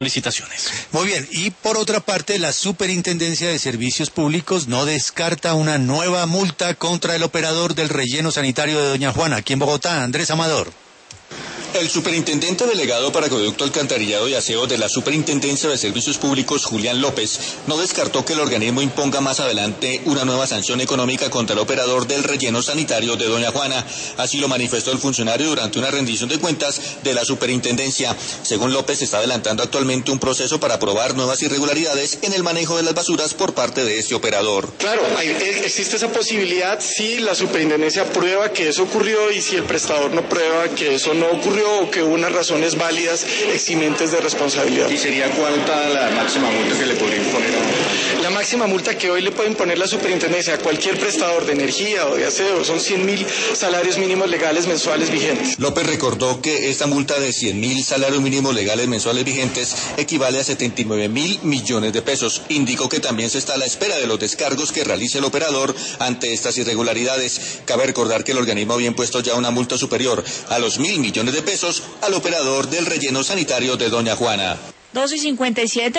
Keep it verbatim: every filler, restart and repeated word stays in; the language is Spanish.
licitaciones. Muy bien, y por otra parte, la Superintendencia de Servicios Públicos no descarta una nueva multa contra el operador del relleno sanitario de Doña Juana, aquí en Bogotá, Andrés Amador. El superintendente delegado para Acueducto, Alcantarillado y Aseo de la Superintendencia de Servicios Públicos, Julián López, no descartó que el organismo imponga más adelante una nueva sanción económica contra el operador del relleno sanitario de Doña Juana. Así lo manifestó el funcionario durante una rendición de cuentas de la superintendencia. Según López, se está adelantando actualmente un proceso para probar nuevas irregularidades en el manejo de las basuras por parte de este operador. Claro, hay, existe esa posibilidad si la superintendencia prueba que eso ocurrió y si el prestador no prueba que eso no ocurrió o que hubo unas razones válidas eximentes de responsabilidad. ¿Y sería cuánta la máxima multa que le podría imponer? La máxima multa que hoy le puede imponer la superintendencia a cualquier prestador de energía o de aseo son cien mil salarios mínimos legales mensuales vigentes. López recordó que esta multa de cien mil salarios mínimos legales mensuales vigentes equivale a setenta y nueve mil millones de pesos. Indicó que también se está a la espera de los descargos que realice el operador ante estas irregularidades. Cabe recordar que el organismo había impuesto ya una multa superior a los mil millones de pesos al operador del relleno sanitario de Doña Juana. dos y cincuenta y siete.